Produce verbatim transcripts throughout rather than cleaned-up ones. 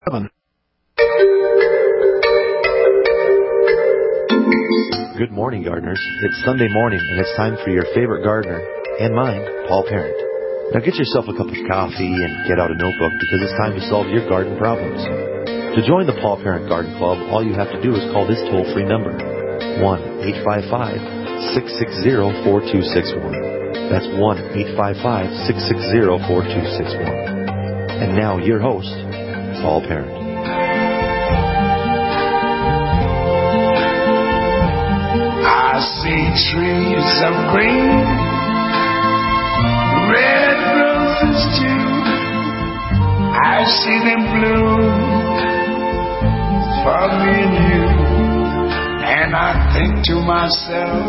Good morning, gardeners. It's Sunday morning, and it's time for your favorite gardener, and mine, Paul Parent. Now get yourself a cup of coffee and get out a notebook, because it's time to solve your garden problems. To join the Paul Parent Garden Club, all you have to do is call this toll-free number, one eight five five, six six zero, four two six one. That's one eight five five, six six zero, four two six one. And now, your host, Paul Parent. I see trees of green, red roses too. I see them bloom for me and you. And I think to myself,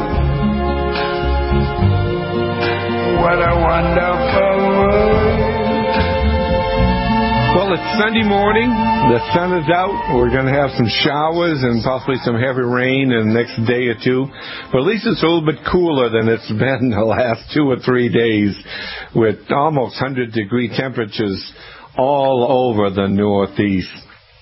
what a wonderful world. Well, it's Sunday morning. The sun is out. We're going to have some showers and possibly some heavy rain in the next day or two. But at least it's a little bit cooler than it's been the last two or three days, with almost one hundred degree temperatures all over the Northeast.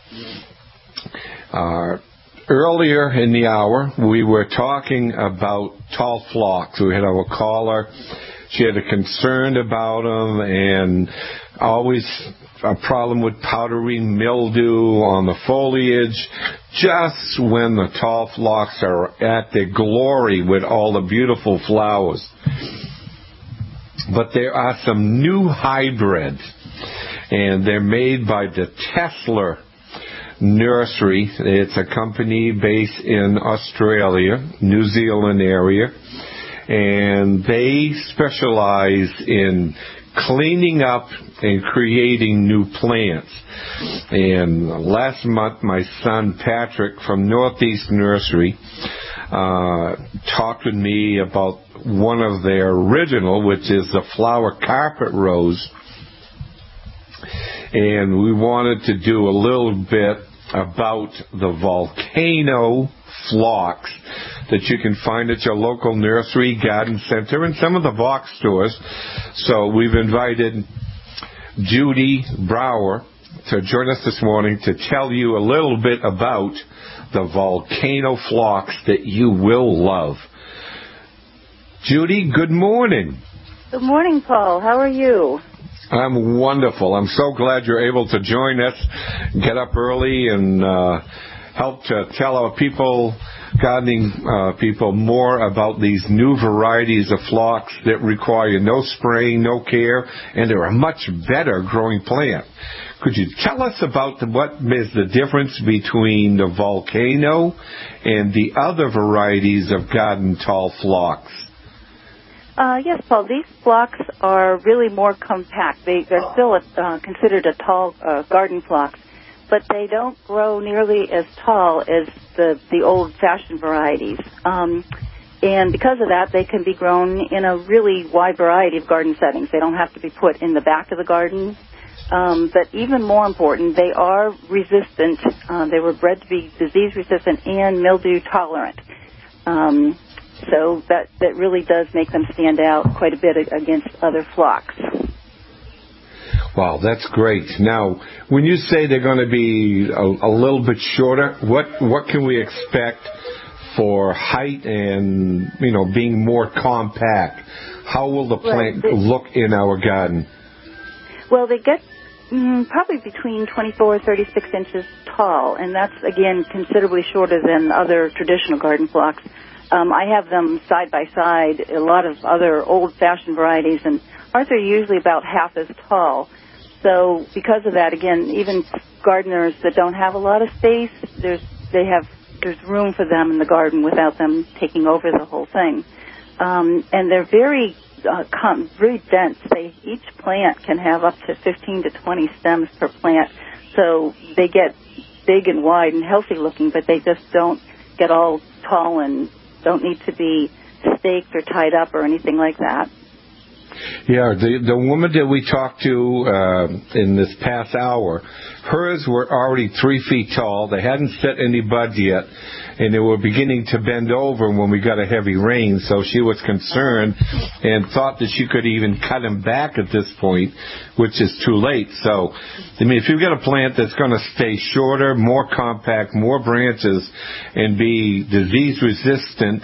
Uh, earlier in the hour, we were talking about tall phlox. We had our caller. She had a concern about them, and always a problem with powdery mildew on the foliage just when the tall phlox are at their glory with all the beautiful flowers. But there are some new hybrids, and they're made by the Tesler Nursery. It's a company based in Australia, New Zealand area, and they specialize in cleaning up and creating new plants. And last month, my son Patrick from Northeast Nursery uh, talked with me about one of their original, which is the flower carpet rose. And we wanted to do a little bit about the volcano phlox that you can find at your local nursery, garden center, and some of the box stores. So we've invited Judy Brower to join us this morning to tell you a little bit about the volcano phlox that you will love. Judy, good morning. Good morning, Paul. How are you? I'm wonderful. I'm so glad you're able to join us, get up early, and uh, help to tell our people, gardening uh, people, more about these new varieties of phlox that require no spraying, no care, and they're a much better growing plant. Could you tell us about the, what is the difference between the volcano and the other varieties of garden tall phlox? Uh, yes, Paul. These phlox are really more compact. They, they're still uh, considered a tall uh, garden phlox, but they don't grow nearly as tall as the, the old-fashioned varieties. Um, and because of that, they can be grown in a really wide variety of garden settings. They don't have to be put in the back of the garden. Um, but even more important, they are resistant. Uh, they were bred to be disease-resistant and mildew-tolerant. Um, so that, that really does make them stand out quite a bit against other phlox. Wow, that's great. Now, when you say they're going to be a, a little bit shorter, what what can we expect for height and, you know, being more compact? How will the plant well, they, look in our garden? Well, they get mm, probably between twenty-four and thirty-six inches tall, and that's, again, considerably shorter than other traditional garden phlox. Um, I have them side by side, a lot of other old-fashioned varieties, and ours are usually about half as tall. So because of that, again, even gardeners that don't have a lot of space, there's they have there's room for them in the garden without them taking over the whole thing. Um, and they're very uh, com- very dense. They each plant can have up to fifteen to twenty stems per plant. So they get big and wide and healthy looking, but they just don't get all tall and don't need to be staked or tied up or anything like that. Yeah, the the woman that we talked to uh, in this past hour, hers were already three feet tall. They hadn't set any buds yet, and they were beginning to bend over when we got a heavy rain. So she was concerned and thought that she could even cut them back at this point, which is too late. So, I mean, if you've got a plant that's going to stay shorter, more compact, more branches, and be disease resistant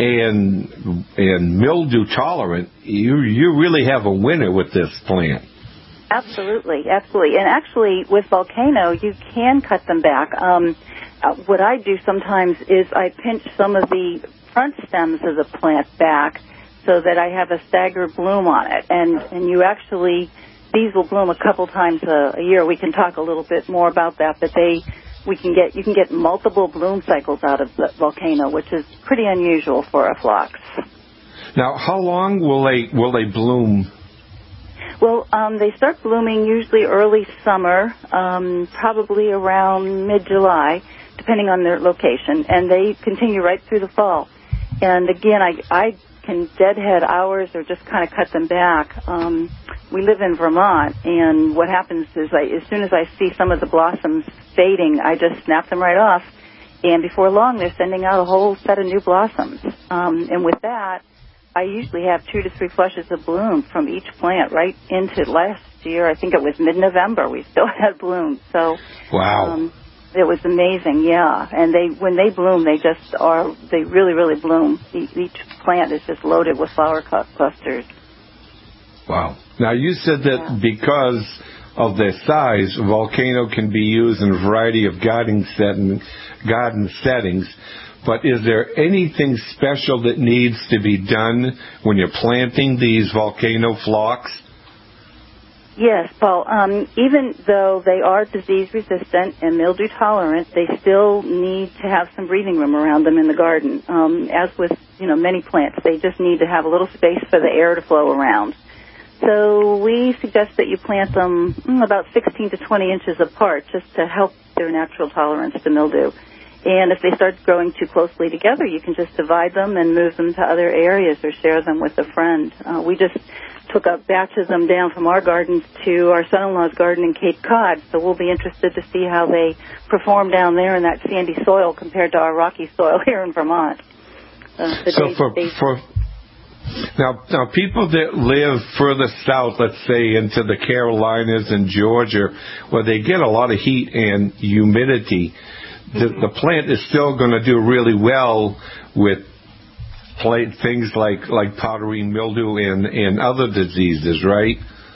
and and mildew tolerant, you you really have a winner with this plant. Absolutely, absolutely. And actually, with Volcano, you can cut them back. Um, uh, what I do sometimes is I pinch some of the front stems of the plant back so that I have a staggered bloom on it. And, and you actually, these will bloom a couple times a, a year. We can talk a little bit more about that, but they, we can get, you can get multiple bloom cycles out of the Volcano, which is pretty unusual for a phlox. Now, how long will they, will they bloom? Well, um, they start blooming usually early summer, um, probably around mid-July, depending on their location, and they continue right through the fall. And again, I, I can deadhead ours or just kind of cut them back. Um, we live in Vermont, and what happens is I, as soon as I see some of the blossoms fading, I just snap them right off, and before long they're sending out a whole set of new blossoms. Um, and with that, I usually have two to three flushes of bloom from each plant right into last year. I think it was mid-November. We still had bloom. So, wow. Um, it was amazing, yeah. And they, when they bloom, they just are, they really, really bloom. Each plant is just loaded with flower clusters. Wow. Now, you said that yeah. because of their size, Volcano can be used in a variety of garden, setting, garden settings. But is there anything special that needs to be done when you're planting these Volcano phlox? Yes, Paul. Um, even though they are disease resistant and mildew tolerant, they still need to have some breathing room around them in the garden. Um, as with you know many plants, they just need to have a little space for the air to flow around. So we suggest that you plant them mm, about sixteen to twenty inches apart, just to help their natural tolerance to mildew. And if they start growing too closely together, you can just divide them and move them to other areas or share them with a friend. Uh, we just took a batch of them down from our gardens to our son-in-law's garden in Cape Cod, so we'll be interested to see how they perform down there in that sandy soil compared to our rocky soil here in Vermont. Uh, so they, for, they, for now, now, people that live further south, let's say into the Carolinas and Georgia, where they get a lot of heat and humidity, The, the plant is still going to do really well with plant, things like, like powdery mildew and, and other diseases, right?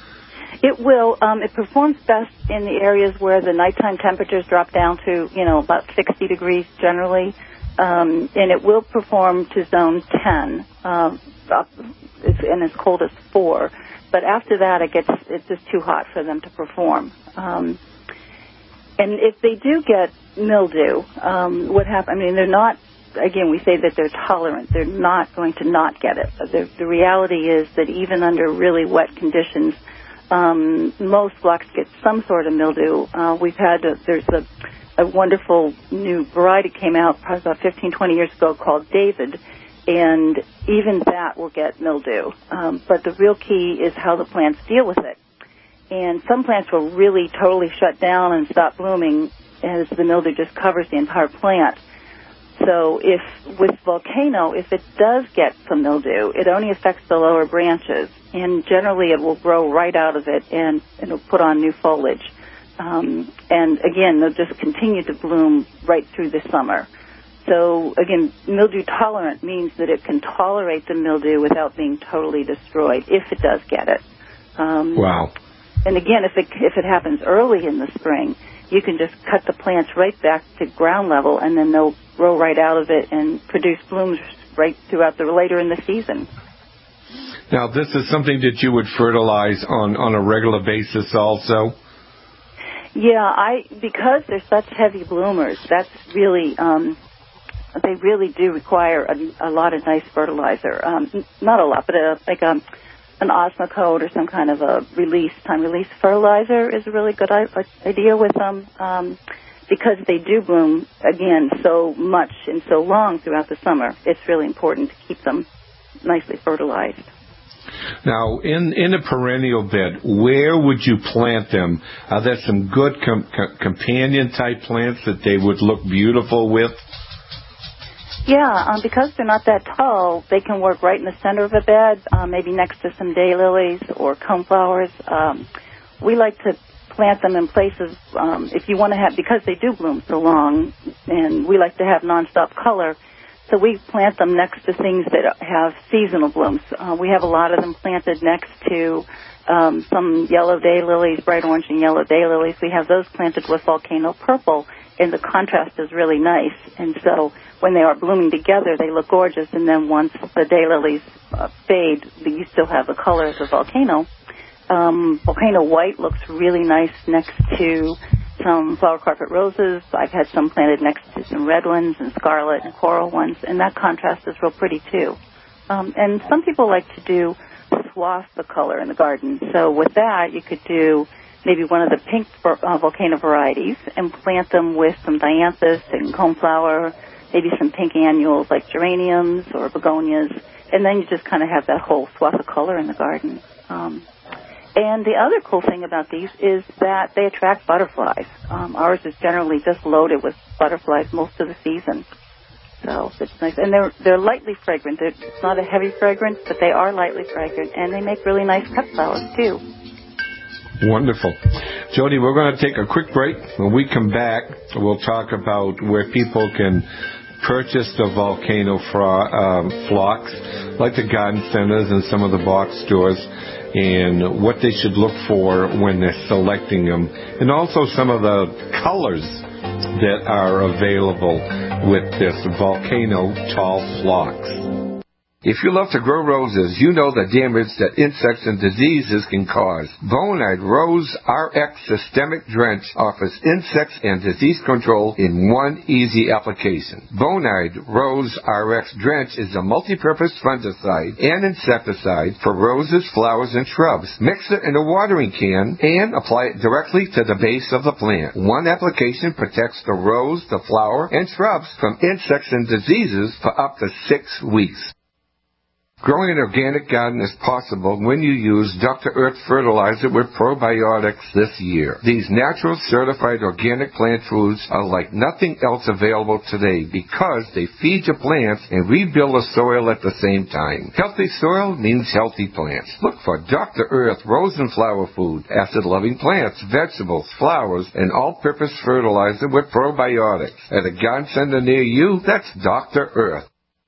It will. Um, it performs best in the areas where the nighttime temperatures drop down to, you know, about sixty degrees generally, um, and it will perform to zone ten, um, up, and as cold as four. But after that, it gets it's just too hot for them to perform. Um, And if they do get mildew, um, what happens? I mean, they're not, again, we say that they're tolerant. They're not going to not get it. The, the reality is that even under really wet conditions, um, most phlox get some sort of mildew. Uh, we've had, a, there's a, a wonderful new variety came out probably about fifteen, twenty years ago called David, and even that will get mildew. Um, but the real key is how the plants deal with it. And some plants will really totally shut down and stop blooming as the mildew just covers the entire plant. So if, with Volcano, if it does get some mildew, it only affects the lower branches. And generally it will grow right out of it and it'll put on new foliage. Um, and again, they'll just continue to bloom right through the summer. So again, mildew tolerant means that it can tolerate the mildew without being totally destroyed, if it does get it. Um, wow. And again, if it if it happens early in the spring, you can just cut the plants right back to ground level, and then they'll grow right out of it and produce blooms right throughout the later in the season. Now, this is something that you would fertilize on, on a regular basis also? Yeah, I because they're such heavy bloomers, that's really um, they really do require a, a lot of nice fertilizer. Um, not a lot, but a, like a an Osmocote or some kind of a release, time release fertilizer is a really good idea with them um, because they do bloom, again, so much and so long throughout the summer. It's really important to keep them nicely fertilized. Now, in, in a perennial bed, where would you plant them? Are there some good com- com- companion-type plants that they would look beautiful with? Yeah, um, because they're not that tall, they can work right in the center of a bed, um, maybe next to some daylilies or coneflowers. Um, we like to plant them in places, um, if you want to have, because they do bloom so long, and we like to have nonstop color, so we plant them next to things that have seasonal blooms. Uh, we have a lot of them planted next to um, some yellow daylilies, bright orange and yellow daylilies. We have those planted with volcano purple, and the contrast is really nice. And so when they are blooming together, they look gorgeous, and then once the daylilies uh, fade, you still have the color of the volcano. Um, volcano white looks really nice next to some flower carpet roses. I've had some planted next to some red ones and scarlet and coral ones, and that contrast is real pretty too. Um, and some people like to do swaths of color in the garden. So with that, you could do maybe one of the pink uh, volcano varieties and plant them with some dianthus and coneflower, maybe some pink annuals like geraniums or begonias, and then you just kind of have that whole swath of color in the garden. Um, And the other cool thing about these is that they attract butterflies. Um, ours is generally just loaded with butterflies most of the season. So it's nice. And they're they're lightly fragrant. They're, it's not a heavy fragrance, but they are lightly fragrant. And they make really nice cut flowers, too. Wonderful. Jody, we're going to take a quick break. When we come back, we'll talk about where people can purchase the volcano fra- um, phlox, like the garden centers and some of the box stores, and what they should look for when they're selecting them, and also some of the colors that are available with this volcano tall phlox. If you love to grow roses, you know the damage that insects and diseases can cause. Bonide Rose R X Systemic Drench offers insects and disease control in one easy application. Bonide Rose R X Drench is a multi-purpose fungicide and insecticide for roses, flowers, and shrubs. Mix it in a watering can and apply it directly to the base of the plant. One application protects the rose, the flower, and shrubs from insects and diseases for up to six weeks. Growing an organic garden is possible when you use Doctor Earth fertilizer with probiotics this year. These natural certified organic plant foods are like nothing else available today because they feed your plants and rebuild the soil at the same time. Healthy soil means healthy plants. Look for Doctor Earth rose and flower food, acid-loving plants, vegetables, flowers, and all-purpose fertilizer with probiotics. At a garden center near you, that's Doctor Earth.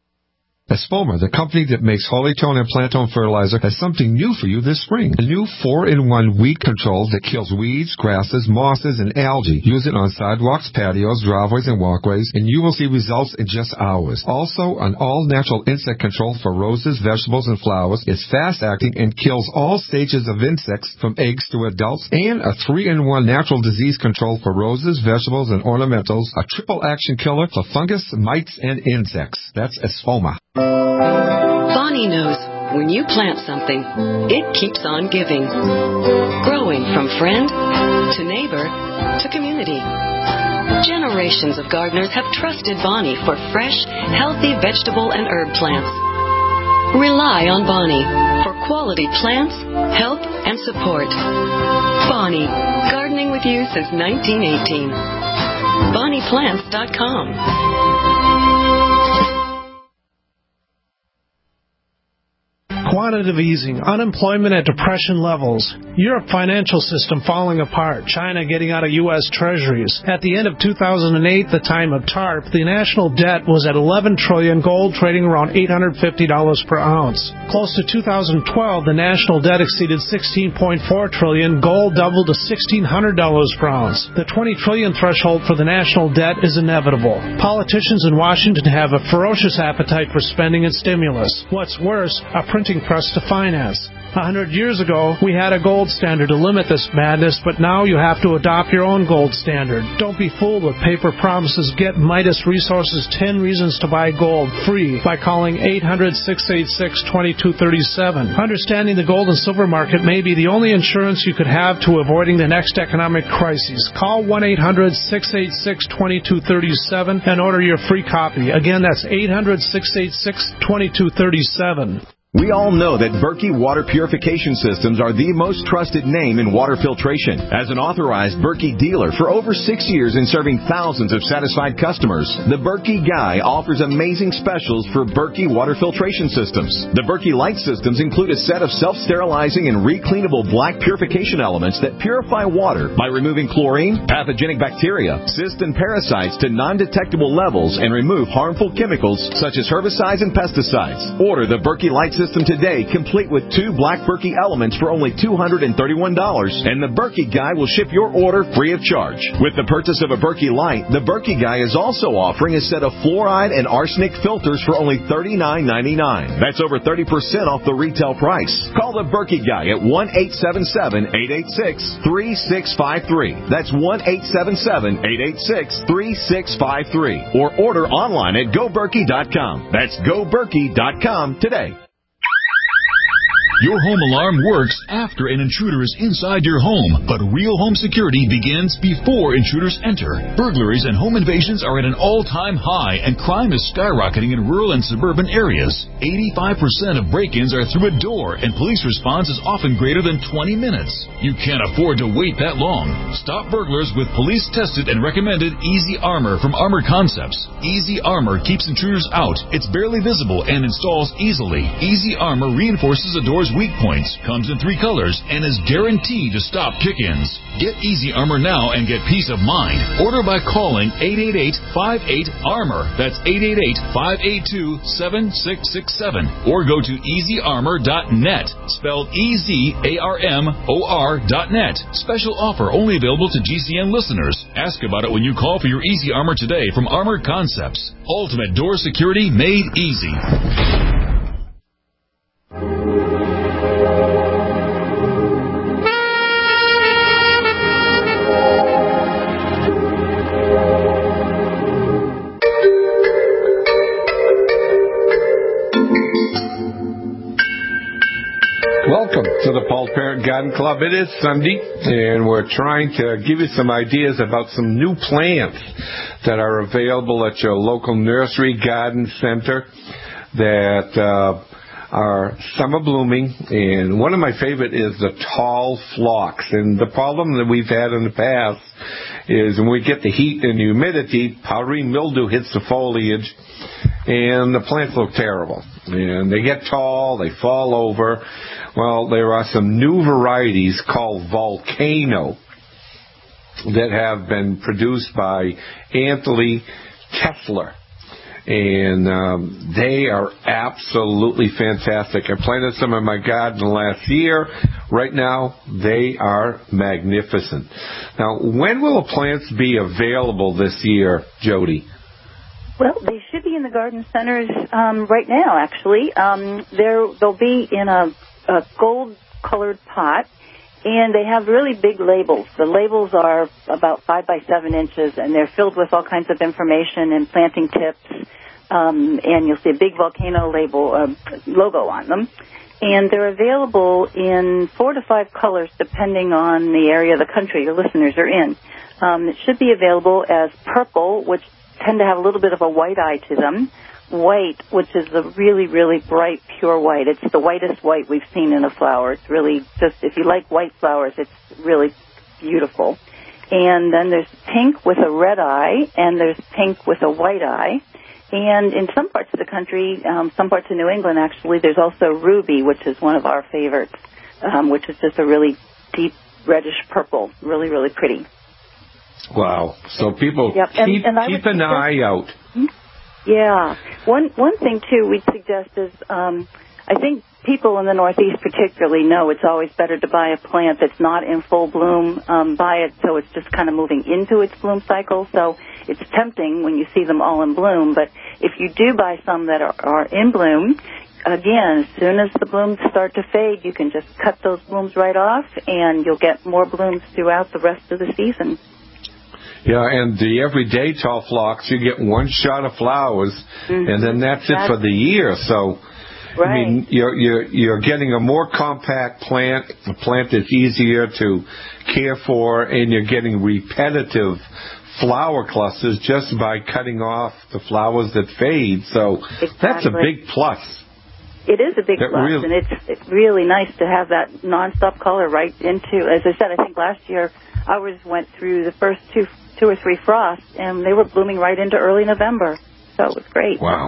Espoma, the company that makes Holytone and Plantone fertilizer, has something new for you this spring. A new four in one weed control that kills weeds, grasses, mosses, and algae. Use it on sidewalks, patios, driveways, and walkways, and you will see results in just hours. Also, an all-natural insect control for roses, vegetables, and flowers is fast-acting and kills all stages of insects from eggs to adults, and a three in one natural disease control for roses, vegetables, and ornamentals, a triple-action killer for fungus, mites, and insects. That's Espoma. Bonnie knows when you plant something, it keeps on giving. Growing from friend to neighbor to community. Generations of gardeners have trusted Bonnie for fresh, healthy vegetable and herb plants. Rely on Bonnie for quality plants, help, and support. Bonnie, gardening with you since nineteen eighteen. bonnie plants dot com. Quantitative easing, unemployment at depression levels, Europe financial system falling apart, China getting out of U S treasuries. At the end of two thousand eight, the time of TARP, the national debt was at eleven trillion dollars, gold trading around eight hundred fifty dollars per ounce. Close to two thousand twelve, the national debt exceeded sixteen point four trillion dollars, gold doubled to sixteen hundred dollars per ounce. The twenty trillion dollars threshold for the national debt is inevitable. Politicians in Washington have a ferocious appetite for spending and stimulus. What's worse, a printing press to finance. A hundred years ago, we had a gold standard to limit this madness, but now you have to adopt your own gold standard. Don't be fooled with paper promises. Get Midas Resources ten Reasons to Buy Gold free by calling eight hundred, six eight six, two two three seven. Understanding the gold and silver market may be the only insurance you could have to avoiding the next economic crisis. Call one eight hundred, six eight six, two two three seven and order your free copy. Again, that's eight hundred, six eight six, two two three seven. We all know that Berkey Water Purification Systems are the most trusted name in water filtration. As an authorized Berkey dealer for over six years and serving thousands of satisfied customers, the Berkey Guy offers amazing specials for Berkey water filtration systems. The Berkey Light systems include a set of self-sterilizing and recleanable black purification elements that purify water by removing chlorine, pathogenic bacteria, cysts, and parasites to non-detectable levels and remove harmful chemicals such as herbicides and pesticides. Order the Berkey Light system today, complete with two black Berkey elements for only two hundred thirty-one dollars, and the Berkey Guy will ship your order free of charge. With the purchase of a Berkey Light, the Berkey Guy is also offering a set of fluoride and arsenic filters for only thirty-nine ninety-nine. That's over thirty percent off the retail price. Call the Berkey Guy at one eight seven seven, eight eight six, three six five three. That's one eight seven seven, eight eight six, three six five three. Or order online at go berkey dot com. That's go berkey dot com today. Your home alarm works after an intruder is inside your home, but real home security begins before intruders enter. Burglaries and home invasions are at an all-time high, and crime is skyrocketing in rural and suburban areas. eighty-five percent of break-ins are through a door, and police response is often greater than twenty minutes. You can't afford to wait that long. Stop burglars with police-tested and recommended Easy Armor from Armor Concepts. Easy Armor keeps intruders out. It's barely visible and installs easily. Easy Armor reinforces a door's weak points, comes in three colors, and is guaranteed to stop kick-ins. Get Easy Armor now and get peace of mind. Order by calling eight eight eight, five eight, ARMOR. That's eight eight eight, five eight two, seven six six seven. Or go to easy armor dot net, spelled E Z A R M O R dot net. Special offer only available to G C N listeners. Ask about it when you call for your Easy Armor today from Armor Concepts. Ultimate door security made easy. Welcome to the Paul Parent Garden Club. It is Sunday, and we're trying to give you some ideas about some new plants that are available at your local nursery garden center that uh, are summer blooming. And one of my favorite is the tall phlox. And the problem that we've had in the past is when we get the heat and humidity, powdery mildew hits the foliage, and the plants look terrible. And they get tall, they fall over. Well, there are some new varieties called Volcano that have been produced by Anthony Tesler. And um, they are absolutely fantastic. I planted some in my garden last year. Right now, they are magnificent. Now, when will the plants be available this year, Jody? Well, they should be in the garden centers um, right now, actually. Um, they're, they'll be in a, a gold-colored pot, and they have really big labels. The labels are about five by seven inches, and they're filled with all kinds of information and planting tips. Um, and you'll see a big volcano label uh, logo on them. And they're available in four to five colors, depending on the area of the country your listeners are in. Um, it should be available as purple, which tend to have a little bit of a white eye to them. White, which is a really, really bright, pure white. It's the whitest white we've seen in a flower. It's really just, if you like white flowers, it's really beautiful. And then there's pink with a red eye, and there's pink with a white eye. And in some parts of the country, um, some parts of New England, actually, there's also ruby, which is one of our favorites, um, which is just a really deep reddish purple, really, really pretty. Wow. So people yep. keep, and, and keep an eye out. Yeah. One one thing, too, we'd suggest is um, I think people in the Northeast particularly know it's always better to buy a plant that's not in full bloom. Um, buy it so it's just kind of moving into its bloom cycle. So it's tempting when you see them all in bloom. But if you do buy some that are, are in bloom, again, as soon as the blooms start to fade, you can just cut those blooms right off, and you'll get more blooms throughout the rest of the season. Yeah, and the everyday tall phlox, you get one shot of flowers, mm-hmm. and then that's it for the year. So, right. I mean, you're, you're, you're getting a more compact plant, a plant that's easier to care for, and you're getting repetitive flower clusters just by cutting off the flowers that fade. So exactly. That's a big plus. It is a big That plus, really- and it's, it's really nice to have that nonstop color right into, as I said, I think last year ours went through the first two two or three frosts, and they were blooming right into early November, so it was great. Wow.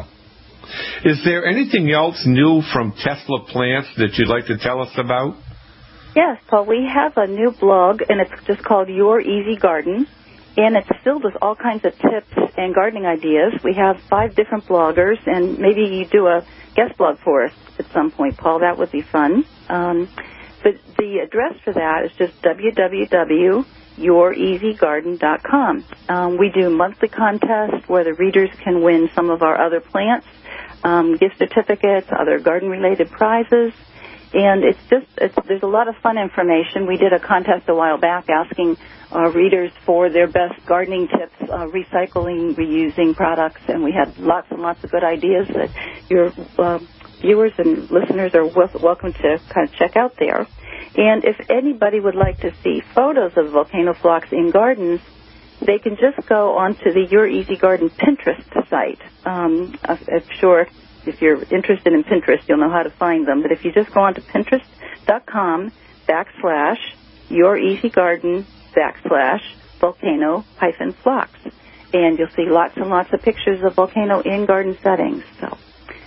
Is there anything else new from Tesla Plants that you'd like to tell us about? Yes, Paul, we have a new blog, and it's just called Your Easy Garden, and it's filled with all kinds of tips and gardening ideas. We have five different bloggers, and maybe you do a guest blog for us at some point, Paul. That would be fun. Um, but the address for that is just w w w dot your easy garden dot com. Um, we do monthly contests where the readers can win some of our other plants, um, gift certificates, other garden-related prizes. And it's just, it's, there's a lot of fun information. We did a contest a while back asking our readers for their best gardening tips, uh, recycling, reusing products, and we had lots and lots of good ideas that your uh, viewers and listeners are wel- welcome to kind of check out there. And if anybody would like to see photos of volcano phlox in gardens, they can just go onto the Your Easy Garden Pinterest site. Um, I'm sure if you're interested in Pinterest, you'll know how to find them. But if you just go onto pinterest.com backslash Your Easy Garden backslash volcano hyphen phlox, and you'll see lots and lots of pictures of volcano in garden settings. So,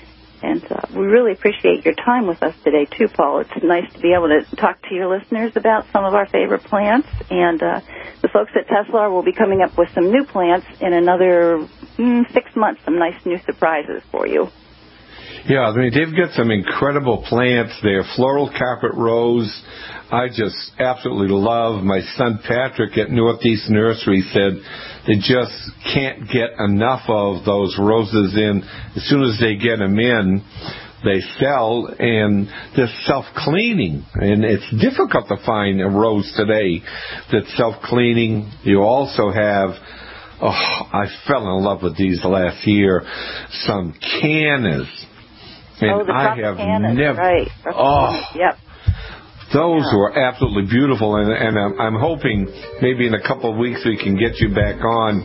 and uh, we really appreciate your time with us today, too, Paul. It's nice to be able to talk to your listeners about some of our favorite plants. And uh, the folks at Tesla will be coming up with some new plants in another mm, six months, some nice new surprises for you. Yeah, I mean, they've got some incredible plants there. Floral carpet rose, I just absolutely love. My son Patrick at Northeast Nursery said they just can't get enough of those roses in. As soon as they get them in, they sell, and they're self-cleaning. And it's difficult to find a rose today that's self-cleaning. You also have, oh, I fell in love with these last year, some cannas. And oh, the I have Tropicana, never. Right. Oh, yep. Those Yeah. were absolutely beautiful, and, and I'm, I'm hoping maybe in a couple of weeks we can get you back on,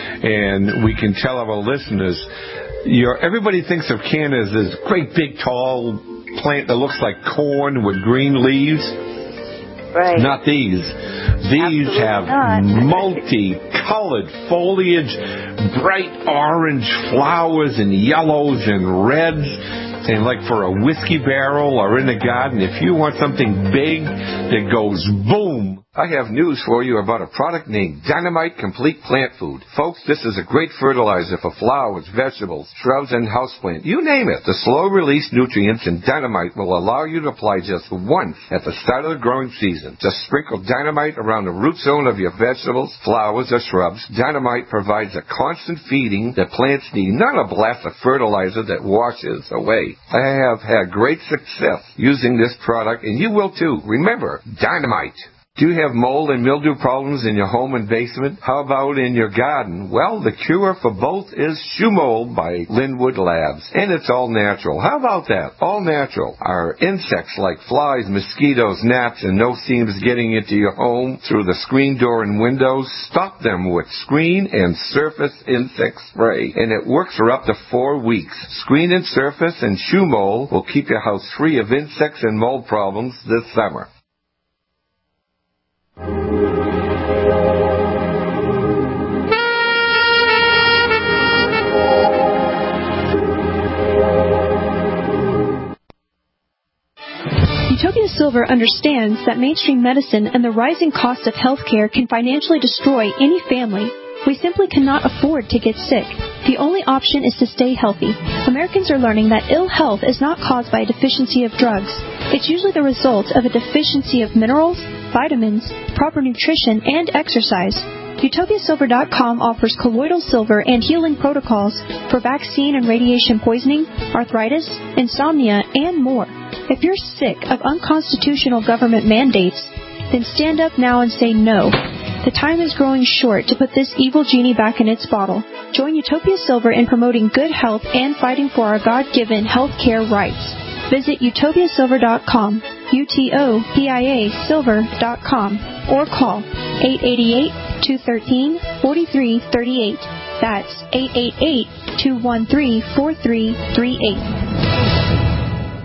and we can tell our listeners. Your everybody thinks of cannas as this great big tall plant that looks like corn with green leaves. Right. Not these. These Absolutely have not. multi-colored foliage, bright orange flowers and yellows and reds. And like for a whiskey barrel or in the garden, if you want something big that goes boom. I have news for you about a product named Dynamite Complete Plant Food. Folks, this is a great fertilizer for flowers, vegetables, shrubs, and houseplants. You name it. The slow-release nutrients in Dynamite will allow you to apply just once at the start of the growing season. Just sprinkle Dynamite around the root zone of your vegetables, flowers, or shrubs. Dynamite provides a constant feeding that plants need, not a blast of fertilizer that washes away. I have had great success using this product, and you will too. Remember, Dynamite. Do you have mold and mildew problems in your home and basement? How about in your garden? Well, the cure for both is Shoe Mold by Linwood Labs. And it's all natural. How about that? All natural. Our insects like flies, mosquitoes, gnats, and no seams getting into your home through the screen door and windows. Stop them with Screen and Surface Insect Spray. And it works for up to four weeks. Screen and Surface and Shoe Mold will keep your house free of insects and mold problems this summer. Utopia Silver understands that mainstream medicine and the rising cost of healthcare can financially destroy any family. We simply cannot afford to get sick. The only option is to stay healthy. Americans are learning that ill health is not caused by a deficiency of drugs. It's usually the result of a deficiency of minerals, vitamins, proper nutrition, and exercise. Utopia Silver dot com offers colloidal silver and healing protocols for vaccine and radiation poisoning, arthritis, insomnia, and more. If you're sick of unconstitutional government mandates, then stand up now and say no. The time is growing short to put this evil genie back in its bottle. Join Utopia Silver in promoting good health and fighting for our God-given health care rights. Visit Utopia Silver dot com, U T O P I A Silver dot com, or call eight eight eight, two one three, four three three eight. That's eight eight eight, two one three, four three three eight.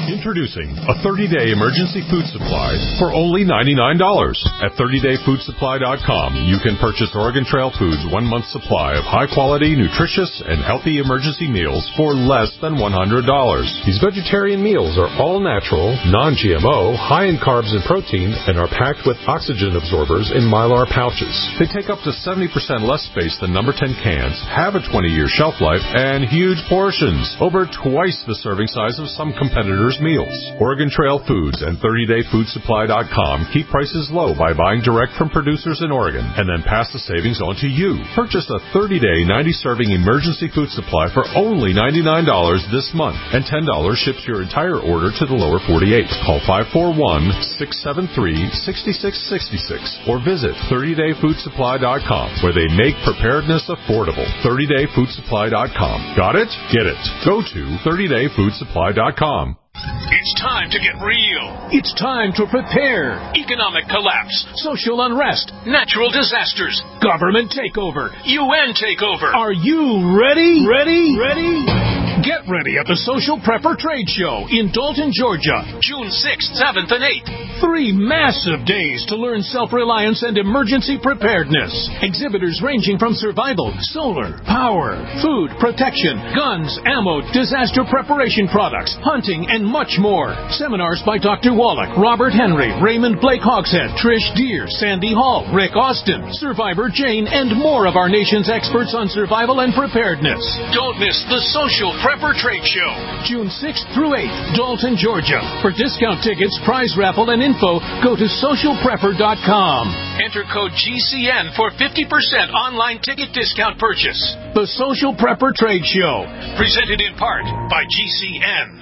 Introducing a thirty-day emergency food supply for only ninety-nine dollars. At thirty day food supply dot com, you can purchase Oregon Trail Foods' one-month supply of high-quality, nutritious, and healthy emergency meals for less than one hundred dollars. These vegetarian meals are all natural, non-G M O, high in carbs and protein, and are packed with oxygen absorbers in Mylar pouches. They take up to seventy percent less space than number ten cans, have a twenty year shelf life, and huge portions, over twice the serving size of some competitors' meals. Oregon Trail Foods and thirty day food supply dot com keep prices low by buying direct from producers in Oregon and then pass the savings on to you. Purchase a thirty day, ninety serving emergency food supply for only ninety-nine dollars this month, and ten dollars ships your entire order to the lower forty-eight. Call five four one, six seven three, six six six six or visit thirty day food supply dot com, where they make preparedness affordable. thirty day food supply dot com. Got it? Get it. Go to thirty day food supply dot com. It's time to get real. It's time to prepare. Economic collapse, social unrest, natural disasters, government takeover, U N takeover. Are you ready? Ready? Ready? Get ready at the Social Prepper Trade Show in Dalton, Georgia, June sixth, seventh, and eighth. Three massive days to learn self-reliance and emergency preparedness. Exhibitors ranging from survival, solar, power, food, protection, guns, ammo, disaster preparation products, hunting, and much more. Seminars by Doctor Wallach, Robert Henry, Raymond Blake Hogshead, Trish Deere, Sandy Hall, Rick Austin, Survivor Jane, and more of our nation's experts on survival and preparedness. Don't miss the Social Prepper Trade Show, June sixth through eighth, Dalton, Georgia. For discount tickets, prize raffle, and info, go to social prepper dot com. Enter code G C N for fifty percent online ticket discount purchase. The Social Prepper Trade Show, presented in part by G C N.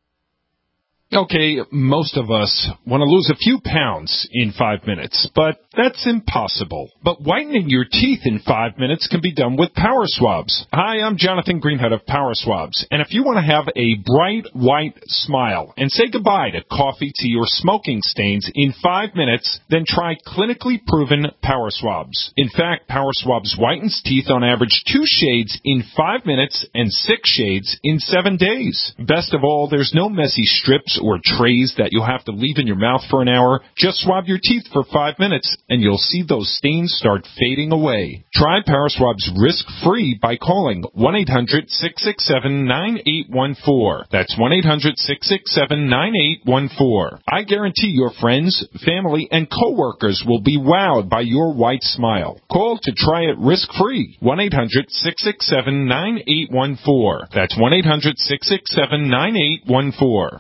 Okay, most of us want to lose a few pounds in five minutes, but that's impossible. But whitening your teeth in five minutes can be done with Power Swabs. Hi, I'm Jonathan Greenhut of Power Swabs, and if you want to have a bright white smile and say goodbye to coffee, tea, or smoking stains in five minutes, then try clinically proven Power Swabs. In fact, Power Swabs whitens teeth on average two shades in five minutes and six shades in seven days. Best of all, there's no messy strips or trays that you'll have to leave in your mouth for an hour. Just swab your teeth for five minutes and you'll see those stains start fading away. Try Power Swabs risk-free by calling one eight hundred, six six seven, nine eight one four. That's one eight hundred, six six seven, nine eight one four. I guarantee your friends, family, and coworkers will be wowed by your white smile. Call to try it risk-free. one eight hundred, six six seven, nine eight one four. That's one eight hundred, six six seven, nine eight one four.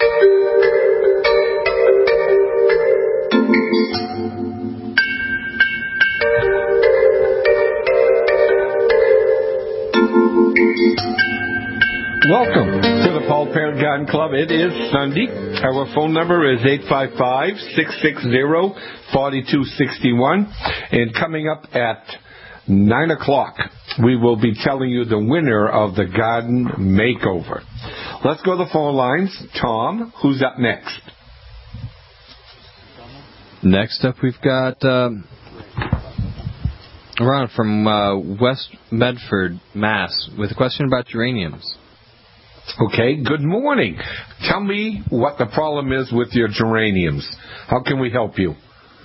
Welcome to the Paul Parent Garden Club. It is Sunday. Our phone number is eight five five, six six zero, four two six one. And coming up at nine o'clock, we will be telling you the winner of the Garden Makeover. Let's go to the phone lines. Tom, who's up next? Next up, we've got um, Ron from uh, West Medford, Mass, with a question about geraniums. Okay, good morning. Tell me what the problem is with your geraniums. How can we help you?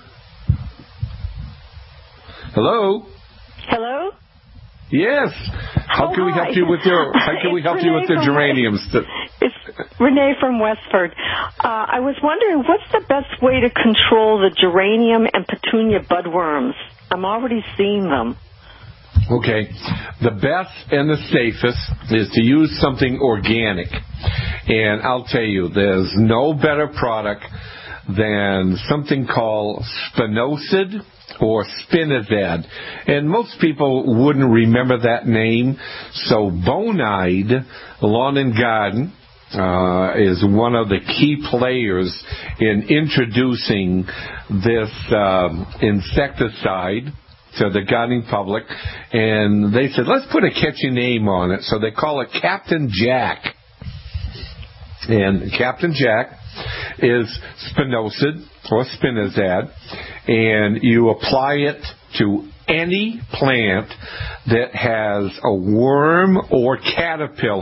Hello? Hello? Yes. How oh, can we help hi. you with your How can we help Renee you with the geraniums? To... It's Renee from Westford. Uh, I was wondering, what's the best way to control the geranium and petunia budworms? I'm already seeing them. Okay. The best and the safest is to use something organic. And I'll tell you, there's no better product than something called Spinosad or Spinosad. And most people wouldn't remember that name. So Bonide Lawn and Garden uh, is one of the key players in introducing this um, insecticide to the gardening public, and they said, let's put a catchy name on it. So they call it Captain Jack. And Captain Jack is Spinosad or Spinosad, and you apply it to any plant that has a worm or caterpillar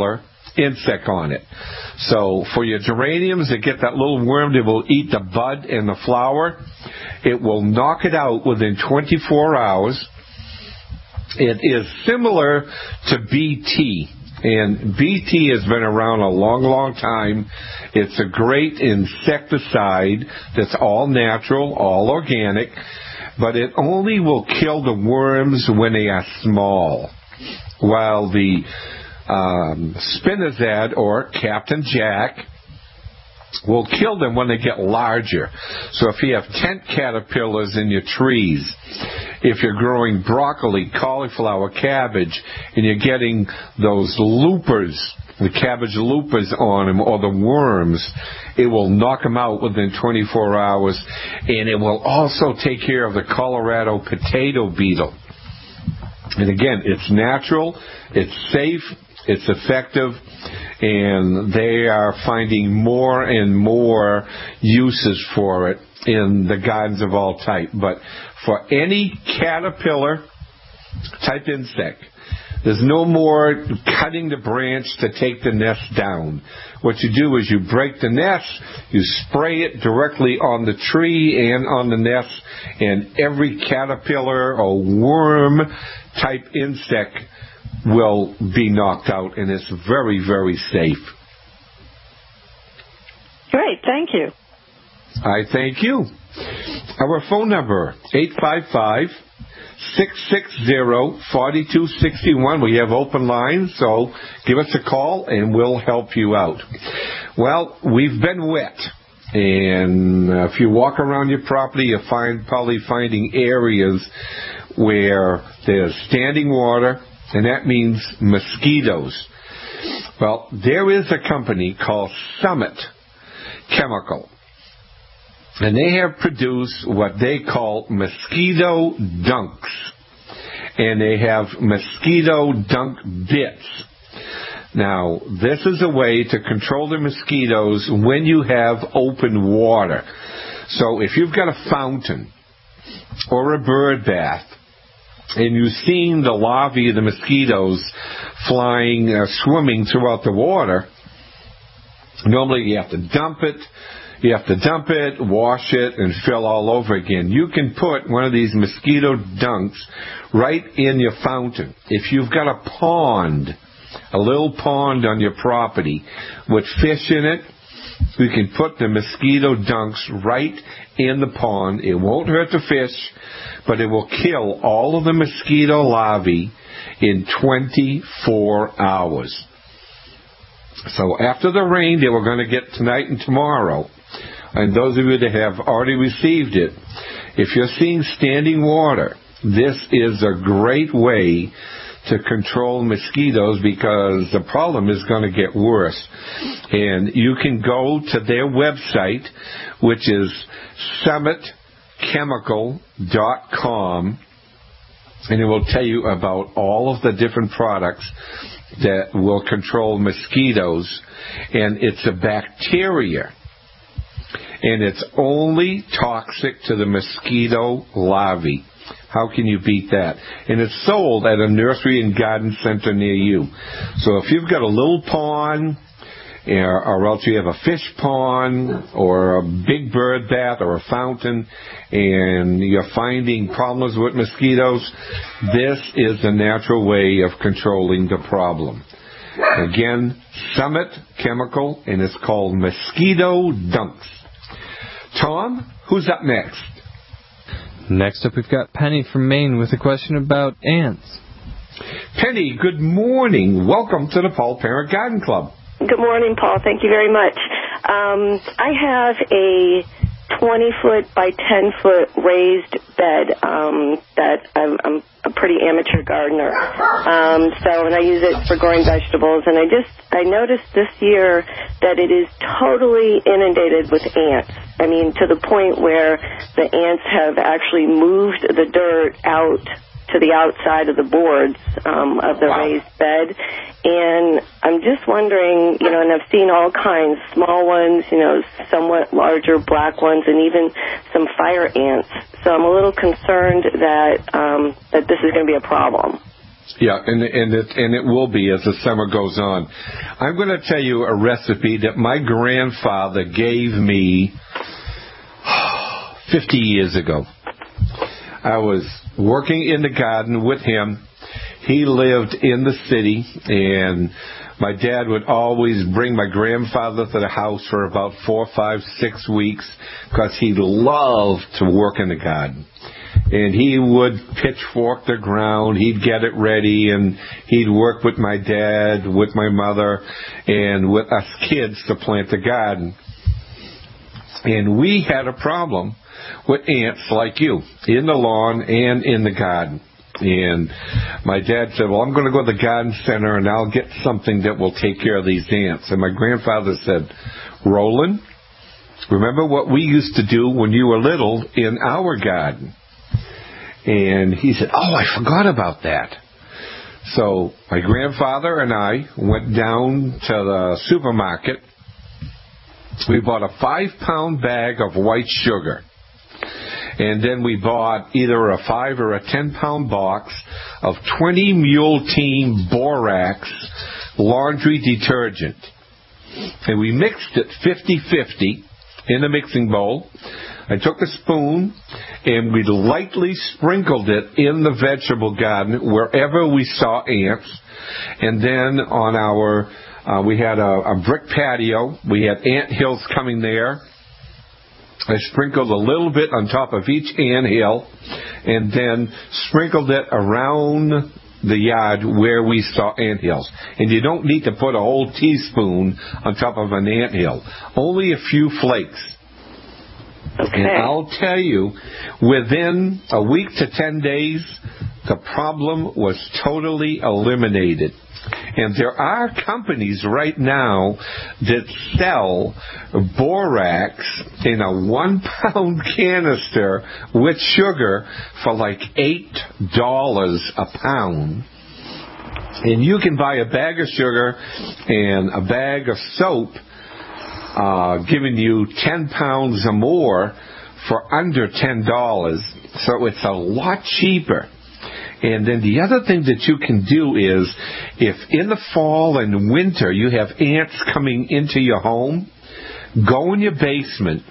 insect on it. So for your geraniums that get that little worm that will eat the bud and the flower, it will knock it out within twenty-four hours. It is similar to B T. And B T has been around a long, long time. It's a great insecticide that's all natural, all organic, but it only will kill the worms when they are small, while the um, Spinosad or Captain Jack will kill them when they get larger. So if you have tent caterpillars in your trees, if you're growing broccoli, cauliflower, cabbage, and you're getting those loopers, the cabbage loopers on them, or the worms, it will knock them out within twenty-four hours, and it will also take care of the Colorado potato beetle. And again, it's natural, it's safe, it's effective, and they are finding more and more uses for it in the gardens of all type. But for any caterpillar type insect, there's no more cutting the branch to take the nest down. What you do is you break the nest, you spray it directly on the tree and on the nest, and every caterpillar or worm type insect will be knocked out, and it's very, very safe. Great, thank you. I thank you. Our phone number, eight five five, six six zero, four two six one. We have open lines, so give us a call and we'll help you out. Well, we've been wet, and if you walk around your property, you'll find, probably finding areas where there's standing water, and that means mosquitoes. Well, there is a company called Summit Chemical, and they have produced what they call mosquito dunks, and they have mosquito dunk bits. Now, this is a way to control the mosquitoes when you have open water. So if you've got a fountain or a bird bath, and you've seen the larvae of the mosquitoes flying, uh, swimming throughout the water, normally you have to dump it, you have to dump it, wash it, and fill all over again. You can put one of these mosquito dunks right in your fountain. If you've got a pond, a little pond on your property with fish in it, you can put the mosquito dunks right in the pond. It won't hurt the fish, but it will kill all of the mosquito larvae in twenty-four hours. So after the rain that we're going to get tonight and tomorrow, and those of you that have already received it, if you're seeing standing water, this is a great way to control mosquitoes, because the problem is going to get worse. And you can go to their website, which is summit chemical dot com, and it will tell you about all of the different products that will control mosquitoes. And it's a bacteria, and it's only toxic to the mosquito larvae. How can you beat that? And it's sold at a nursery and garden center near you. So if you've got a little pond, or else you have a fish pond, or a big bird bath, or a fountain, and you're finding problems with mosquitoes, this is the natural way of controlling the problem. Again, Summit Chemical, and it's called Mosquito Dunks. Tom, who's up next? Next up, we've got Penny from Maine with a question about ants. Penny, good morning. Welcome to the Paul Parent Garden Club. Good morning, Paul. Thank you very much. Um, I have a twenty-foot by ten-foot raised bed um, that I'm, I'm a pretty amateur gardener. Um, so, and I use it for growing vegetables. And I just, I noticed this year that it is totally inundated with ants. I mean, to the point where the ants have actually moved the dirt out to the outside of the boards um, of the wow. raised bed. And I'm just wondering, you know, and I've seen all kinds, small ones, you know, somewhat larger black ones, and even some fire ants. So I'm a little concerned that um, that this is going to be a problem. Yeah, and and it and it will be as the summer goes on. I'm going to tell you a recipe that my grandfather gave me fifty years ago. I was working in the garden with him. He lived in the city, and my dad would always bring my grandfather to the house for about four, five, six weeks because he loved to work in the garden. And he would pitchfork the ground, he'd get it ready, and he'd work with my dad, with my mother, and with us kids to plant the garden. And we had a problem with ants like you, in the lawn and in the garden. And my dad said, well, I'm going to go to the garden center and I'll get something that will take care of these ants. And my grandfather said, Roland, remember what we used to do when you were little in our garden? And he said, oh, I forgot about that. So my grandfather and I went down to the supermarket. We bought a five-pound bag of white sugar. And then we bought either a five or a ten-pound box of twenty Mule Team Borax laundry detergent. And we mixed it fifty-fifty in a mixing bowl. I took a spoon and we lightly sprinkled it in the vegetable garden wherever we saw ants. And then on our, uh, we had a, a brick patio. We had ant hills coming there. I sprinkled a little bit on top of each ant hill and then sprinkled it around the yard where we saw ant hills. And you don't need to put a whole teaspoon on top of an ant hill. Only a few flakes. Okay. And I'll tell you, within a week to ten days, the problem was totally eliminated. And there are companies right now that sell borax in a one-pound canister with sugar for like eight dollars a pound. And you can buy a bag of sugar and a bag of soap uh, giving you ten pounds or more for under ten dollars. So it's a lot cheaper. And then the other thing that you can do is, if in the fall and winter you have ants coming into your home, go in your basement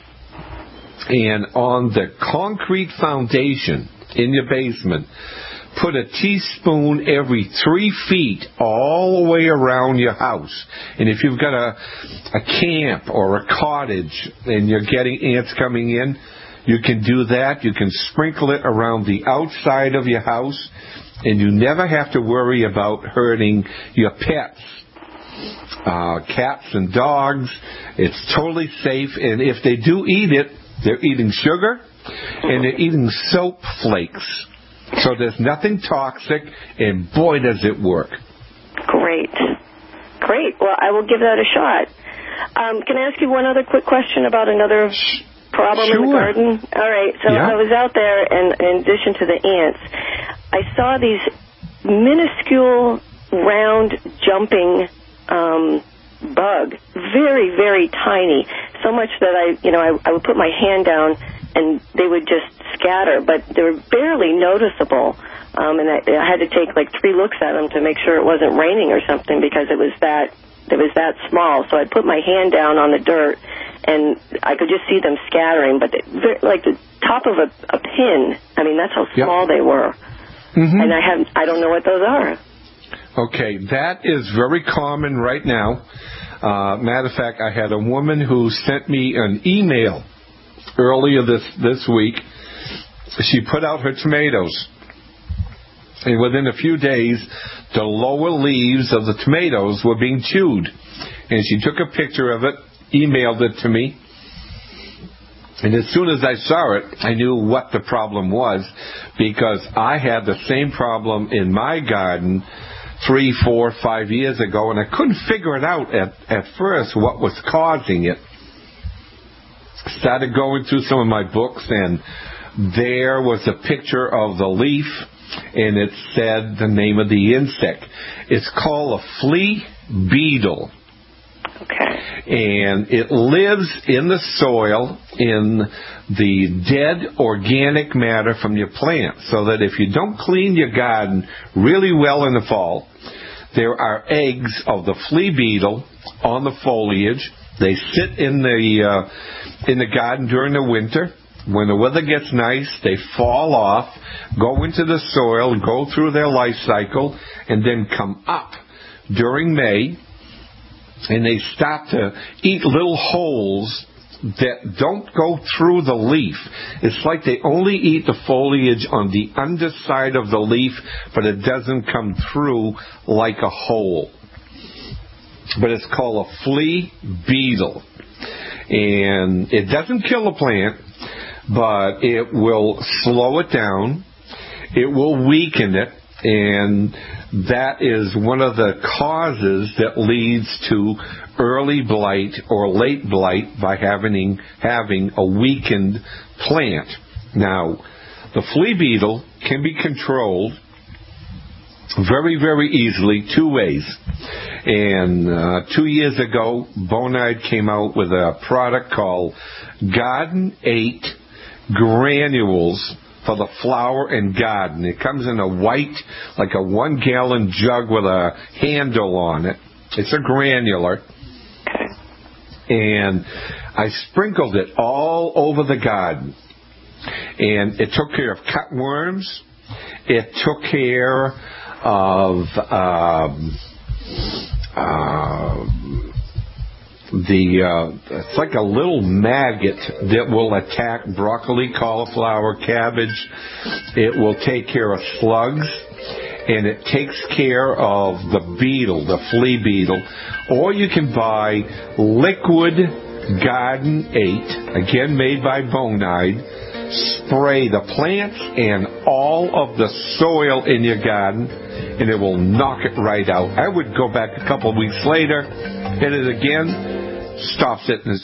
and on the concrete foundation in your basement, put a teaspoon every three feet all the way around your house. And if you've got a, a camp or a cottage and you're getting ants coming in, you can do that. You can sprinkle it around the outside of your house, and you never have to worry about hurting your pets, uh, cats and dogs. It's totally safe, and if they do eat it, they're eating sugar, and they're eating soap flakes. So there's nothing toxic, and boy, does it work. Great. Great. Well, I will give that a shot. Um, can I ask you one other quick question about another problem sure. in the garden? All right. So yeah. I was out there, and in addition to the ants, I saw these minuscule, round, jumping um, bug, very, very tiny, so much that I, you know, I, I would put my hand down and they would just scatter, but they were barely noticeable. Um, and I, I had to take like three looks at them to make sure it wasn't raining or something because it was that it was that small. So I'd put my hand down on the dirt, and I could just see them scattering, but they, like the top of a, a pin. I mean, that's how small yep. they were. Mm-hmm. And I have I don't know what those are. Okay, that is very common right now. Uh, matter of fact, I had a woman who sent me an email earlier this, this week. She put out her tomatoes, and within a few days, the lower leaves of the tomatoes were being chewed. And she took a picture of it, emailed it to me, and as soon as I saw it, I knew what the problem was, because I had the same problem in my garden three, four, five years ago, and I couldn't figure it out at, at first what was causing it. Started going through some of my books, and there was a picture of the leaf, and it said the name of the insect. It's called a flea beetle. Okay. And it lives in the soil, in the dead organic matter from your plant, so that if you don't clean your garden really well in the fall, there are eggs of the flea beetle on the foliage. They sit in the uh, in the garden during the winter. When the weather gets nice, they fall off, go into the soil, go through their life cycle, and then come up during May, and they start to eat little holes that don't go through the leaf. It's like they only eat the foliage on the underside of the leaf, but it doesn't come through like a hole. But it's called a flea beetle. And it doesn't kill the plant, but it will slow it down. It will weaken it. And that is one of the causes that leads to early blight or late blight by having, having a weakened plant. Now, the flea beetle can be controlled very, very easily two ways. And uh, two years ago, Bonide came out with a product called Garden eight Granules for the flower and garden. It comes in a white, like a one-gallon jug with a handle on it. It's a granular. And I sprinkled it all over the garden. And it took care of cutworms. It took care of um, uh, the uh, it's like a little maggot that will attack broccoli, cauliflower, cabbage. It will take care of slugs, and it takes care of the beetle, the flea beetle. Or you can buy liquid Garden eight, again made by Bonide. Spray the plants and all of the soil in your garden, and it will knock it right out. I would go back a couple of weeks later, hit it again, stops it. And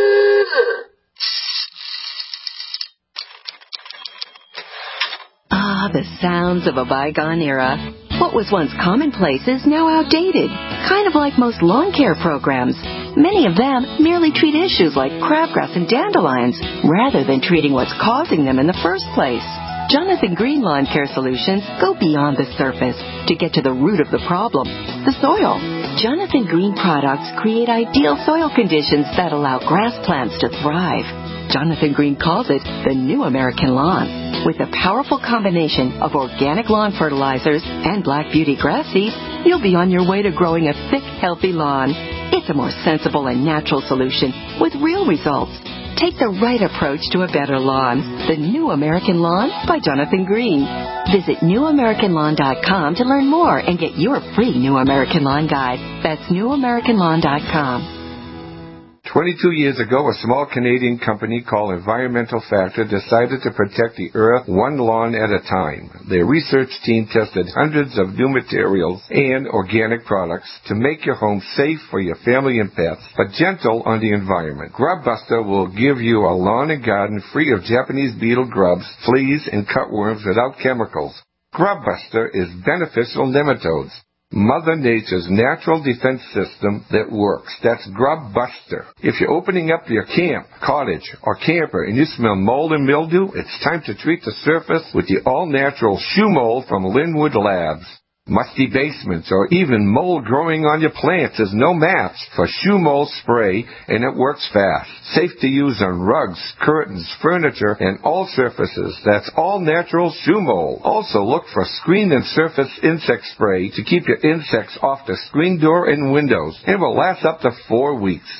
ah, the sounds of a bygone era. What was once commonplace is now outdated, kind of like most lawn care programs. Many of them merely treat issues like crabgrass and dandelions, rather than treating what's causing them in the first place. Jonathan Green Lawn Care Solutions go beyond the surface to get to the root of the problem, the soil. Jonathan Green products create ideal soil conditions that allow grass plants to thrive. Jonathan Green calls it the New American Lawn. With a powerful combination of organic lawn fertilizers and Black Beauty grass seed, you'll be on your way to growing a thick, healthy lawn. It's a more sensible and natural solution with real results. Take the right approach to a better lawn. The New American Lawn by Jonathan Green. Visit new american lawn dot com to learn more and get your free New American Lawn Guide. That's new american lawn dot com. twenty-two years ago, a small Canadian company called Environmental Factor decided to protect the earth one lawn at a time. Their research team tested hundreds of new materials and organic products to make your home safe for your family and pets, but gentle on the environment. GrubBuster will give you a lawn and garden free of Japanese beetle grubs, fleas, and cutworms without chemicals. GrubBuster is beneficial nematodes, Mother Nature's natural defense system that works. That's GrubBuster. If you're opening up your camp, cottage, or camper and you smell mold and mildew, it's time to treat the surface with the all-natural shoe mold from Linwood Labs. Musty basements or even mold growing on your plants is no match for shoe mold spray, and it works fast. Safe to use on rugs, curtains, furniture, and all surfaces. That's all natural shoe mold. Also look for screen and surface insect spray to keep your insects off the screen door and windows. It will last up to four weeks.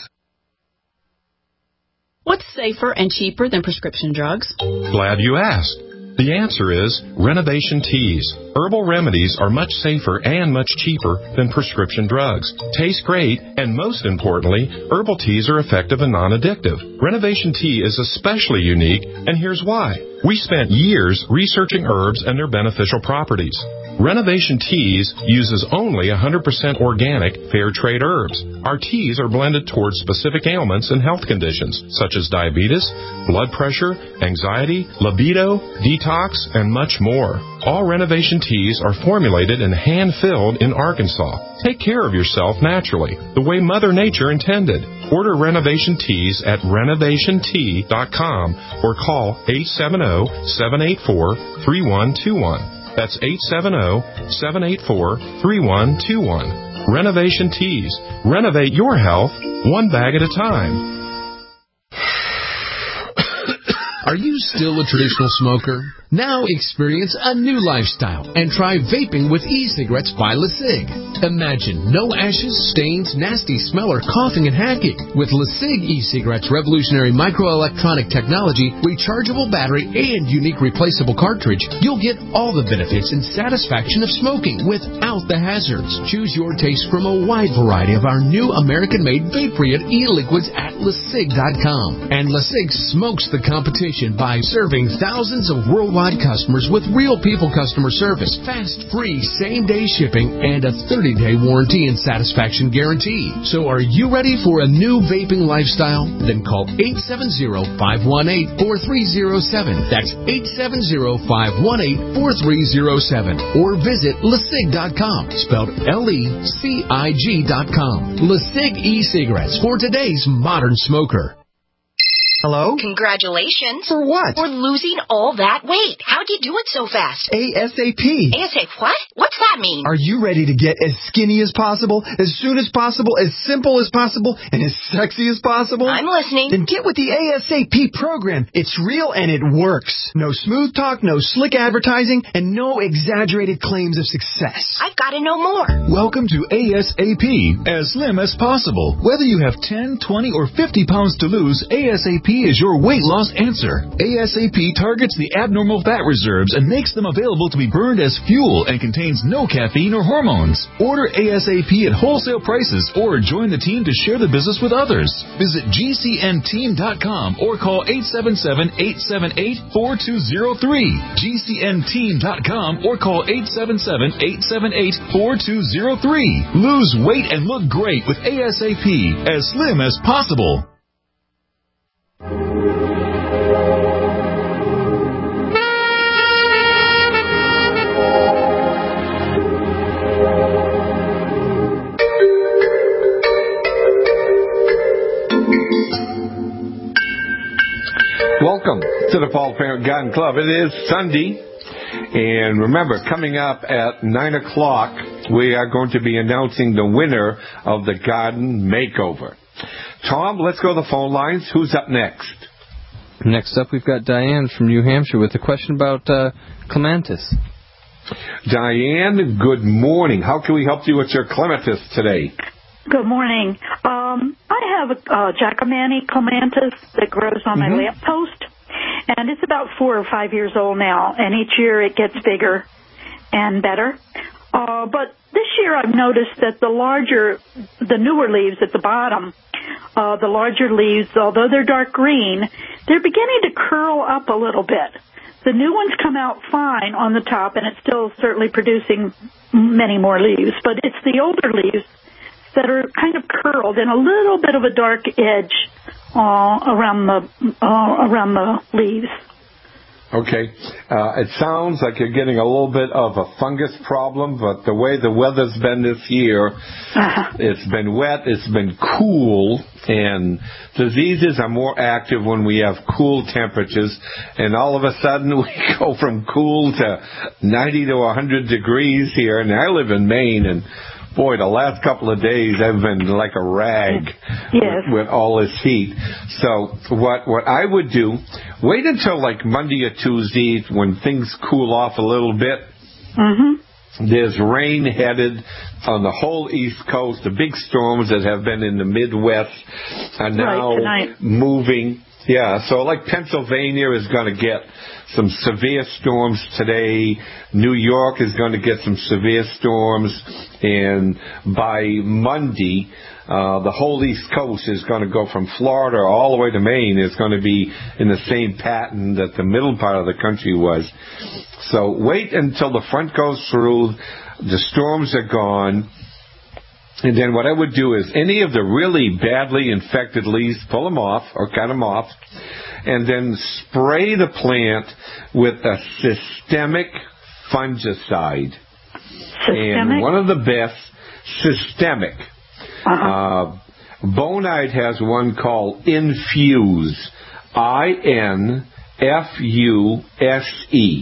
What's safer and cheaper than prescription drugs? Glad you asked. The answer is Renovation Teas. Herbal remedies are much safer and much cheaper than prescription drugs. Taste great, and most importantly, herbal teas are effective and non-addictive. Renovation Tea is especially unique, and here's why. We spent years researching herbs and their beneficial properties. Renovation Teas uses only one hundred percent organic, fair trade herbs. Our teas are blended towards specific ailments and health conditions, such as diabetes, blood pressure, anxiety, libido, detox, and much more. All Renovation Teas are formulated and hand-filled in Arkansas. Take care of yourself naturally, the way Mother Nature intended. Order Renovation Teas at renovation tea dot com or call eight seven zero, seven eight four, three one two one. That's eight seven zero, seven eight four, three one two one. Renovation Teas. Renovate your health one bag at a time. Are you still a traditional smoker? Now experience a new lifestyle and try vaping with e-cigarettes by LeSig. Imagine no ashes, stains, nasty smell, or coughing and hacking. With LeSig e-cigarettes' revolutionary microelectronic technology, rechargeable battery, and unique replaceable cartridge, you'll get all the benefits and satisfaction of smoking without the hazards. Choose your taste from a wide variety of our new American-made Vaporeon e-liquids at LeSig dot com. And LeSig smokes the competition by serving thousands of worldwide customers with real people customer service, fast, free, same-day shipping, and a thirty-day warranty and satisfaction guarantee. So are you ready for a new vaping lifestyle? Then call eight seven zero, five one eight, four three zero seven. That's eight seven zero, five one eight, four three zero seven. Or visit LeSig dot com, spelled L E C I G dot com. LeSig e-cigarettes for today's modern smoker. Hello? Congratulations. For what? For losing all that weight. How'd you do it so fast? ASAP. ASAP what? What's that mean? Are you ready to get as skinny as possible, as soon as possible, as simple as possible, and as sexy as possible? I'm listening. Then get with the ASAP program. It's real and it works. No smooth talk, no slick advertising, and no exaggerated claims of success. I've got to know more. Welcome to ASAP, as slim as possible. Whether you have ten, twenty, or fifty pounds to lose, ASAP is your weight loss answer. ASAP targets the abnormal fat reserves and makes them available to be burned as fuel and contains no caffeine or hormones. Order ASAP at wholesale prices or join the team to share the business with others. Visit G C N team dot com or call eight seven seven, eight seven eight, four two zero three. G C N team dot com or call eight seven seven, eight seven eight, four two zero three. Lose weight and look great with ASAP, as slim as possible. Welcome to the Paul Parent Garden Club. It is Sunday, and remember, coming up at nine o'clock, we are going to be announcing the winner of the Garden Makeover. Tom, let's go to the phone lines. Who's up next? Next up, we've got Diane from New Hampshire with a question about uh, clematis. Diane, good morning. How can we help you with your clematis today? Good morning. Um, I have a uh, Jacomanni clematis that grows on mm-hmm. my lamppost, and it's about four or five years old now, and each year it gets bigger and better. Uh, but this year I've noticed that the larger, the newer leaves at the bottom, uh, the larger leaves, although they're dark green, they're beginning to curl up a little bit. The new ones come out fine on the top, and it's still certainly producing many more leaves, but it's the older leaves that are kind of curled and a little bit of a dark edge uh, around the uh, around the leaves. Okay. Uh, it sounds like you're getting a little bit of a fungus problem, but the way the weather's been this year, uh-huh. it's been wet, it's been cool, and diseases are more active when we have cool temperatures, and all of a sudden we go from cool to ninety to one hundred degrees here, and I live in Maine, and boy, the last couple of days have been like a rag yes. with, with all this heat. So what what I would do, wait until like Monday or Tuesday when things cool off a little bit. Mm-hmm. There's rain headed on the whole East Coast. The big storms that have been in the Midwest are now right, moving. Yeah, so like Pennsylvania is going to get some severe storms today. New York is going to get some severe storms. And by Monday, uh, the whole East Coast is going to go from Florida all the way to Maine. It's going to be in the same pattern that the middle part of the country was. So wait until the front goes through, the storms are gone. And then what I would do is any of the really badly infected leaves, pull them off or cut them off, and then spray the plant with a systemic fungicide. Systemic? And one of the best, systemic. Uh-huh. Uh, Bonide has one called Infuse. I N F U S E.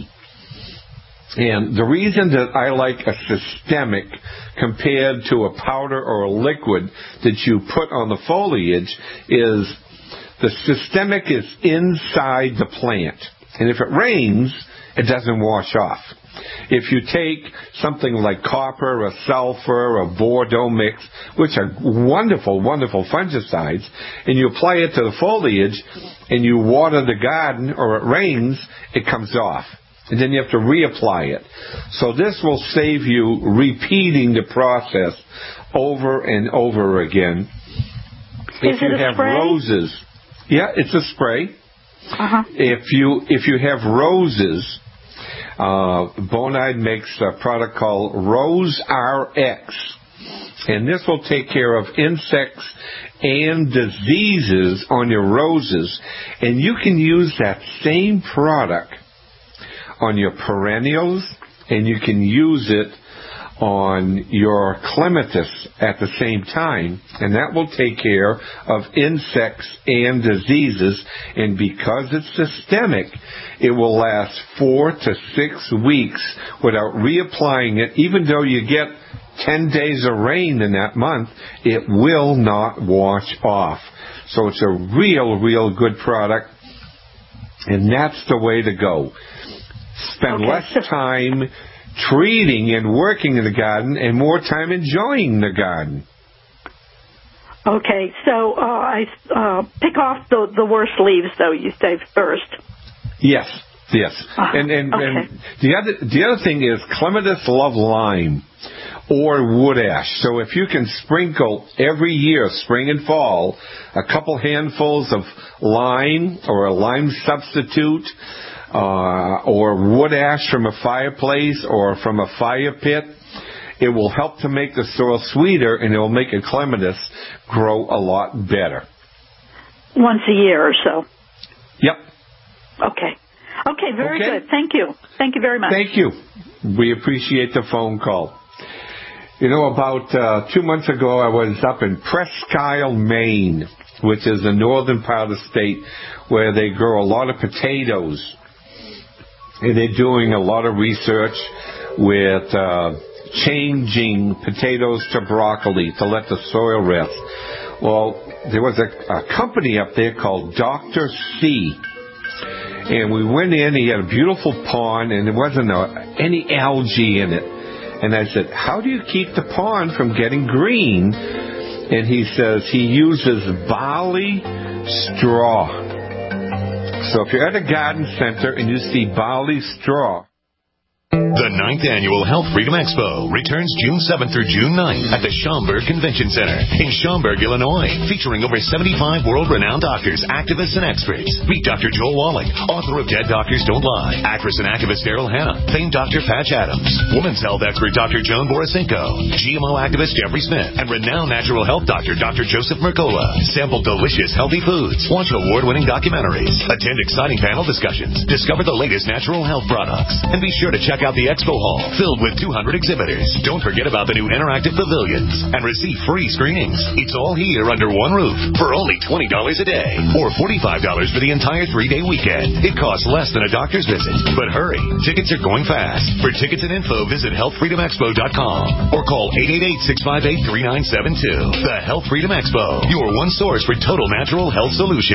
And the reason that I like a systemic compared to a powder or a liquid that you put on the foliage is the systemic is inside the plant. And if it rains, it doesn't wash off. If you take something like copper or sulfur or Bordeaux mix, which are wonderful, wonderful fungicides, and you apply it to the foliage and you water the garden or it rains, it comes off. And then you have to reapply it. So this will save you repeating the process over and over again. If Is you it a have spray? roses, yeah, it's a spray. Uh-huh. If you if you have roses, uh, Bonide makes a product called Rose R X, and this will take care of insects and diseases on your roses. And you can use that same product on your perennials, and you can use it on your clematis at the same time, and that will take care of insects and diseases. And because it's systemic, it will last four to six weeks without reapplying it. Even though you get ten days of rain in that month, it will not wash off. So it's a real, real good product, and that's the way to go. Spend Okay. less time treating and working in the garden and more time enjoying the garden. Okay, so uh, I uh, pick off the, the worst leaves, though, you say first. Yes, yes. Uh, and and, okay. and the other the other thing is clematis love lime or wood ash. So if you can sprinkle every year, spring and fall, a couple handfuls of lime or a lime substitute, Uh, or wood ash from a fireplace or from a fire pit, it will help to make the soil sweeter, and it will make a clematis grow a lot better. Once a year or so. Yep. Okay. Okay, very Okay. good. Thank you. Thank you very much. Thank you. We appreciate the phone call. You know, about uh, two months ago, I was up in Presque Isle, Maine, which is the northern part of the state where they grow a lot of potatoes. And they're doing a lot of research with uh, changing potatoes to broccoli to let the soil rest. Well, there was a, a company up there called Doctor C. And we went in, he had a beautiful pond, and there wasn't a, any algae in it. And I said, how do you keep the pond from getting green? And he says he uses barley straw. So if you're at a garden center and you see barley straw, The ninth Annual Health Freedom Expo returns June seventh through June ninth at the Schaumburg Convention Center in Schaumburg, Illinois, featuring over seventy-five world-renowned doctors, activists, and experts. Meet Doctor Joel Wallach, author of Dead Doctors Don't Lie, actress and activist Daryl Hannah, famed Doctor Patch Adams, women's health expert Doctor Joan Borisenko, G M O activist Jeffrey Smith, and renowned natural health doctor Doctor Joseph Mercola. Sample delicious, healthy foods, watch award-winning documentaries, attend exciting panel discussions, discover the latest natural health products, and be sure to check out the Expo Hall, filled with two hundred exhibitors. Don't forget about the new interactive pavilions and receive free screenings. It's all here under one roof for only twenty dollars a day or forty-five dollars for the entire three-day weekend. It costs less than a doctor's visit. But hurry, tickets are going fast. For tickets and info, visit health freedom expo dot com or call eight eight eight, six five eight, three nine seven two. The Health Freedom Expo, your one source for total natural health solutions.